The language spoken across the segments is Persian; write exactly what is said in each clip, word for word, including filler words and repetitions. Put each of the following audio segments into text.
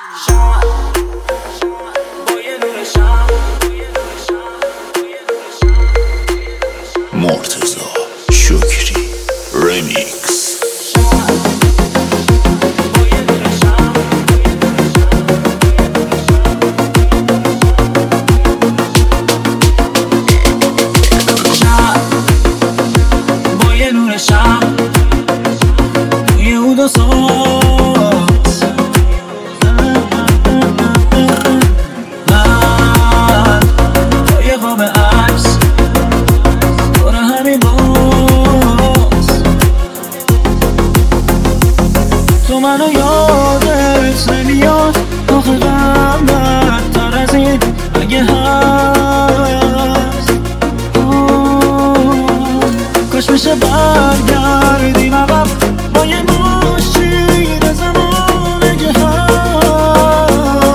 مرتضی شکری رمیکس. با یه نور شب توی اود و ساز من با یه خواب عکس دور همین باز تو منو یادت نمیاد آخه غمت تر از این اگه هست کاش میشه برگردیم عقب با یه ماشین زمانه که هست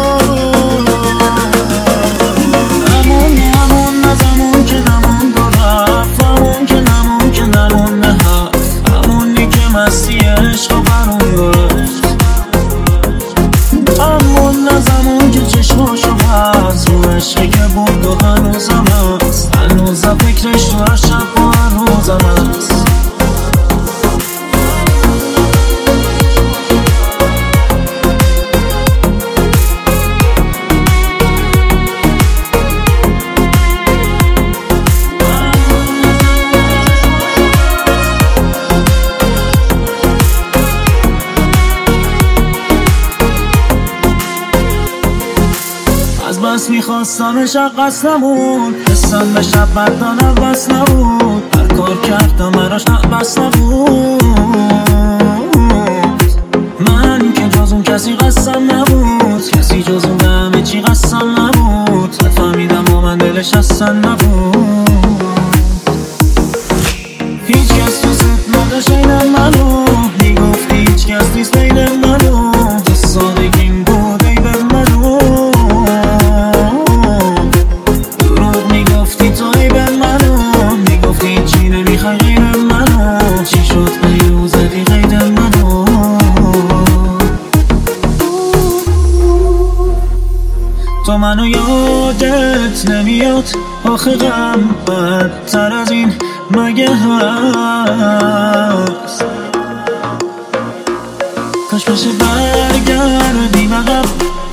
همون همون از همون که نمون دو رفت همون که نمون که نمونه هست همونی که مستی عشق و برون داشت همون از همون که چشماشو هست رو عشقی که بود و هنوزم هست هنوزم فکرش تو هر شب و هر روزم هست از بس میخواستمش قصد نبود حسم به شب بردانم بس نبود هر کار کردم براش بس نبود من که جز اون کسی قصدم نبود کسی جز اون همه چی قصدم نبود نفهمیدم و من دلش هستن نبود هیچ کس تو ست نداشت اینم منو میگفتی هیچ کس نیست بین منو تو سادگیم بود ای به منو دروغ میگفتی تو ای به منو میگفتی چی نمیخوای غیر منو چی شد غیر زدی غیر منو تو منو یادت نمیاد آخه غم بدتر از این مگه هست کاش بشه برگردیم عقب